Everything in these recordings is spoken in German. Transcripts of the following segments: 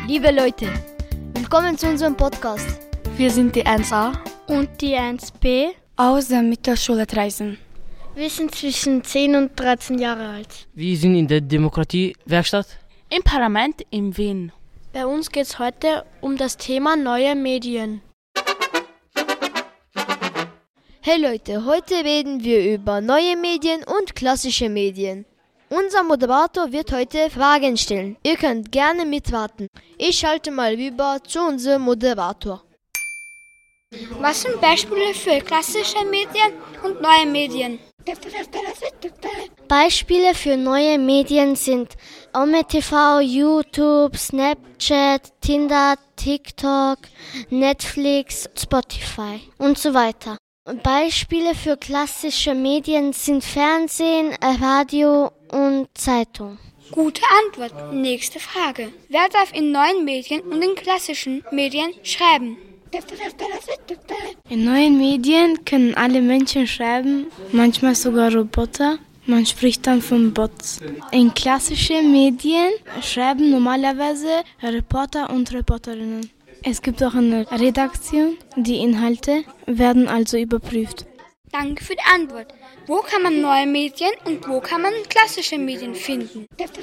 Liebe Leute, willkommen zu unserem Podcast. Wir sind die 1a und die 1b aus der Mittelschule Traisen. Wir sind zwischen 10 und 13 Jahre alt. Wir sind in der Demokratiewerkstatt im Parlament in Wien. Bei uns geht es heute um das Thema neue Medien. Hey Leute, heute reden wir über neue Medien und klassische Medien. Unser Moderator wird heute Fragen stellen. Ihr könnt gerne mitraten. Ich schalte mal rüber zu unserem Moderator. Was sind Beispiele für klassische Medien und neue Medien? Beispiele für neue Medien sind OMTV, YouTube, Snapchat, Tinder, TikTok, Netflix, Spotify und so weiter. Beispiele für klassische Medien sind Fernsehen, Radio und Zeitung. Gute Antwort. Nächste Frage. Wer darf in neuen Medien und in klassischen Medien schreiben? In neuen Medien können alle Menschen schreiben, manchmal sogar Roboter. Man spricht dann von Bots. In klassischen Medien schreiben normalerweise Reporter und Reporterinnen. Es gibt auch eine Redaktion, die Inhalte werden also überprüft. Danke für die Antwort. Wo kann man neue Medien und wo kann man klassische Medien finden?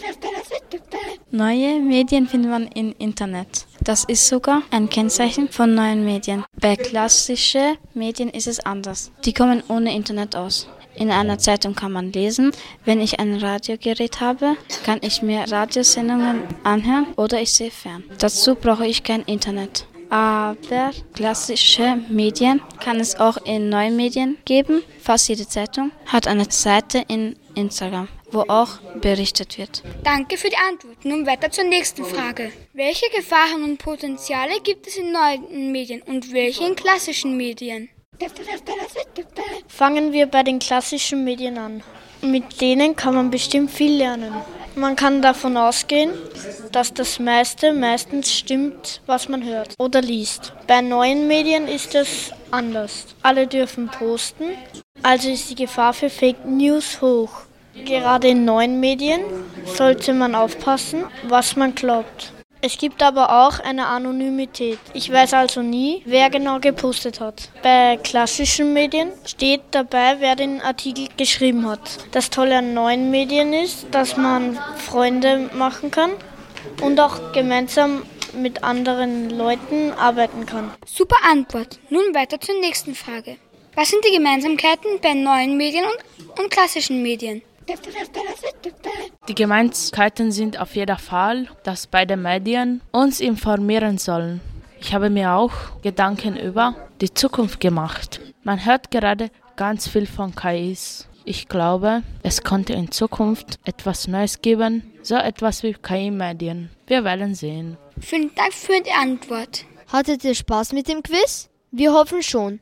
Neue Medien findet man im Internet. Das ist sogar ein Kennzeichen von neuen Medien. Bei klassischen Medien ist es anders. Die kommen ohne Internet aus. In einer Zeitung kann man lesen. Wenn ich ein Radiogerät habe, kann ich mir Radiosendungen anhören oder ich sehe fern. Dazu brauche ich kein Internet. Aber klassische Medien kann es auch in neuen Medien geben. Fast jede Zeitung hat eine Seite in Instagram, wo auch berichtet wird. Danke für die Antwort. Nun weiter zur nächsten Frage. Welche Gefahren und Potenziale gibt es in neuen Medien und welche in klassischen Medien? Fangen wir bei den klassischen Medien an. Mit denen kann man bestimmt viel lernen. Man kann davon ausgehen, dass das meistens stimmt, was man hört oder liest. Bei neuen Medien ist es anders. Alle dürfen posten, also ist die Gefahr für Fake News hoch. Gerade in neuen Medien sollte man aufpassen, was man glaubt. Es gibt aber auch eine Anonymität. Ich weiß also nie, wer genau gepostet hat. Bei klassischen Medien steht dabei, wer den Artikel geschrieben hat. Das Tolle an neuen Medien ist, dass man Freunde machen kann und auch gemeinsam mit anderen Leuten arbeiten kann. Super Antwort. Nun weiter zur nächsten Frage. Was sind die Gemeinsamkeiten bei neuen Medien und klassischen Medien? Die Gemeinsamkeiten sind auf jeden Fall, dass beide Medien uns informieren sollen. Ich habe mir auch Gedanken über die Zukunft gemacht. Man hört gerade ganz viel von KIs. Ich glaube, es könnte in Zukunft etwas Neues geben, so etwas wie KI-Medien. Wir werden sehen. Vielen Dank für die Antwort. Hattet ihr Spaß mit dem Quiz? Wir hoffen schon.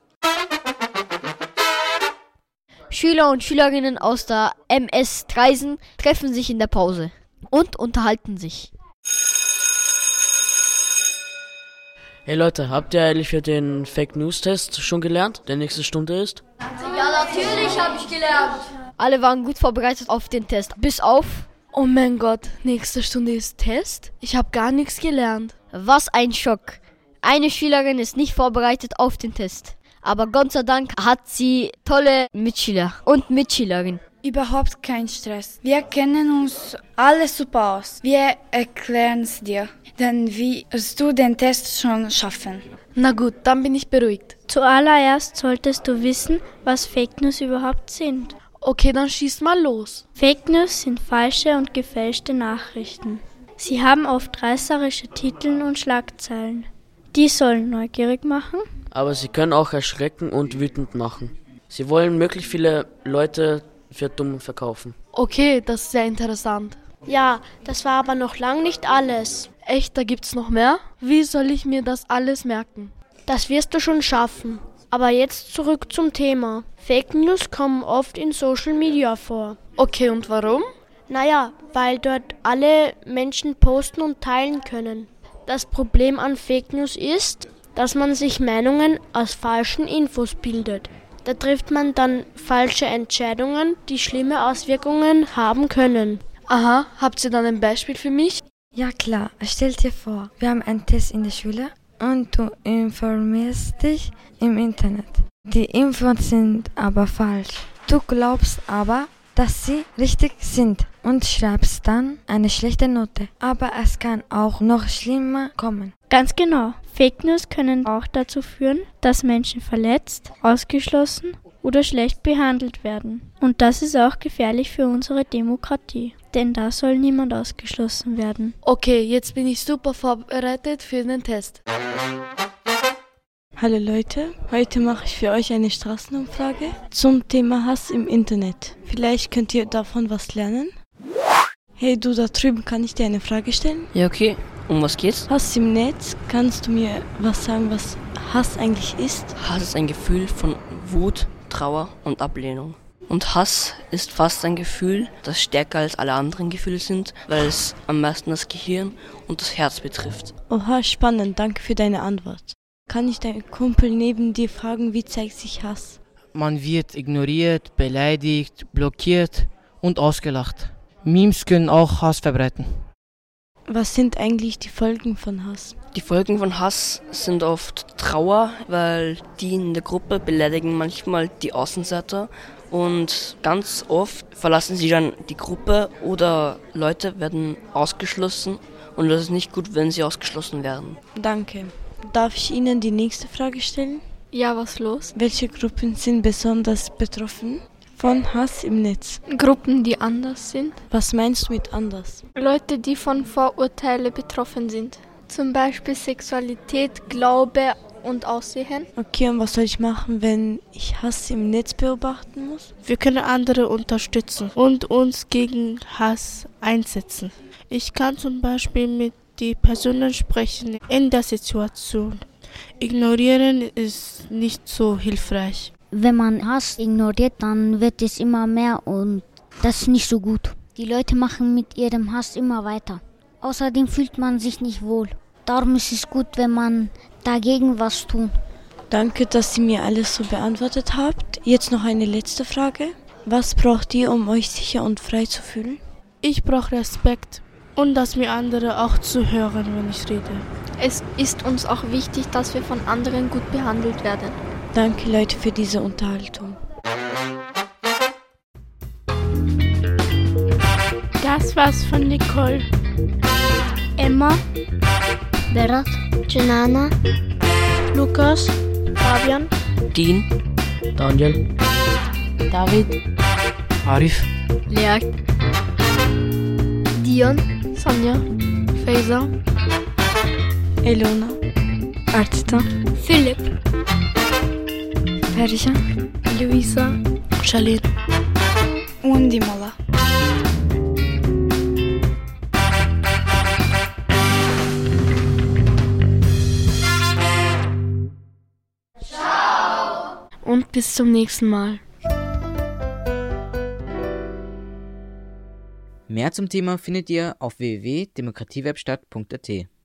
Schüler und Schülerinnen aus der MS Traisen treffen sich in der Pause und unterhalten sich. Hey Leute, habt ihr eigentlich für den Fake News Test schon gelernt, der nächste Stunde ist? Ja, natürlich habe ich gelernt. Alle waren gut vorbereitet auf den Test, bis auf... Oh mein Gott, nächste Stunde ist Test? Ich habe gar nichts gelernt. Was ein Schock. Eine Schülerin ist nicht vorbereitet auf den Test. Aber Gott sei Dank hat sie tolle Mitschüler und Mitschülerinnen. Überhaupt kein Stress. Wir kennen uns alle super aus. Wir erklären es dir. Dann wirst du den Test schon schaffen. Na gut, dann bin ich beruhigt. Zuallererst solltest du wissen, was Fake News überhaupt sind. Okay, dann schieß mal los. Fake News sind falsche und gefälschte Nachrichten. Sie haben oft reißerische Titel und Schlagzeilen. Die sollen neugierig machen. Aber sie können auch erschrecken und wütend machen. Sie wollen möglichst viele Leute für dumm verkaufen. Okay, das ist sehr interessant. Ja, das war aber noch lang nicht alles. Echt, da gibt's noch mehr? Wie soll ich mir das alles merken? Das wirst du schon schaffen. Aber jetzt zurück zum Thema. Fake News kommen oft in Social Media vor. Okay, und warum? Naja, weil dort alle Menschen posten und teilen können. Das Problem an Fake News ist, dass man sich Meinungen aus falschen Infos bildet. Da trifft man dann falsche Entscheidungen, die schlimme Auswirkungen haben können. Aha, habt ihr dann ein Beispiel für mich? Ja klar, stell dir vor, wir haben einen Test in der Schule und du informierst dich im Internet. Die Infos sind aber falsch. Du glaubst aber, dass sie richtig sind und schreibst dann eine schlechte Note. Aber es kann auch noch schlimmer kommen. Ganz genau. Fake News können auch dazu führen, dass Menschen verletzt, ausgeschlossen oder schlecht behandelt werden. Und das ist auch gefährlich für unsere Demokratie. Denn da soll niemand ausgeschlossen werden. Okay, jetzt bin ich super vorbereitet für den Test. Hallo Leute, heute mache ich für euch eine Straßenumfrage zum Thema Hass im Internet. Vielleicht könnt ihr davon was lernen. Hey du da drüben, kann ich dir eine Frage stellen? Ja, okay. Um was geht's? Hass im Netz, kannst du mir was sagen, was Hass eigentlich ist? Hass ist ein Gefühl von Wut, Trauer und Ablehnung. Und Hass ist fast ein Gefühl, das stärker als alle anderen Gefühle sind, weil es am meisten das Gehirn und das Herz betrifft. Oha, spannend, danke für deine Antwort. Kann ich deinen Kumpel neben dir fragen, wie zeigt sich Hass? Man wird ignoriert, beleidigt, blockiert und ausgelacht. Memes können auch Hass verbreiten. Was sind eigentlich die Folgen von Hass? Die Folgen von Hass sind oft Trauer, weil die in der Gruppe beleidigen manchmal die Außenseiter und ganz oft verlassen sie dann die Gruppe oder Leute werden ausgeschlossen und das ist nicht gut, wenn sie ausgeschlossen werden. Danke. Darf ich Ihnen die nächste Frage stellen? Ja, was los? Welche Gruppen sind besonders betroffen von Hass im Netz? Gruppen, die anders sind. Was meinst du mit anders? Leute, die von Vorurteilen betroffen sind. Zum Beispiel Sexualität, Glaube und Aussehen. Okay, und was soll ich machen, wenn ich Hass im Netz beobachten muss? Wir können andere unterstützen und uns gegen Hass einsetzen. Ich kann zum Beispiel mit den Personen sprechen in der Situation. Ignorieren ist nicht so hilfreich. Wenn man Hass ignoriert, dann wird es immer mehr und das ist nicht so gut. Die Leute machen mit ihrem Hass immer weiter. Außerdem fühlt man sich nicht wohl. Darum ist es gut, wenn man dagegen was tut. Danke, dass ihr mir alles so beantwortet habt. Jetzt noch eine letzte Frage. Was braucht ihr, um euch sicher und frei zu fühlen? Ich brauche Respekt und dass mir andere auch zuhören, wenn ich rede. Es ist uns auch wichtig, dass wir von anderen gut behandelt werden. Danke Leute für diese Unterhaltung. Das war's von Nicole, Emma, Berat, Jenana, Lukas, Fabian, Dean, Daniel, David, Arif, Lea, Dion, Sonja, Faisa, Elona, Artita, Philipp, Perişan, Luisa, Charlene. Undimala. und bis zum nächsten Mal. Mehr zum Thema findet ihr auf www.demokratiewebstadt.at.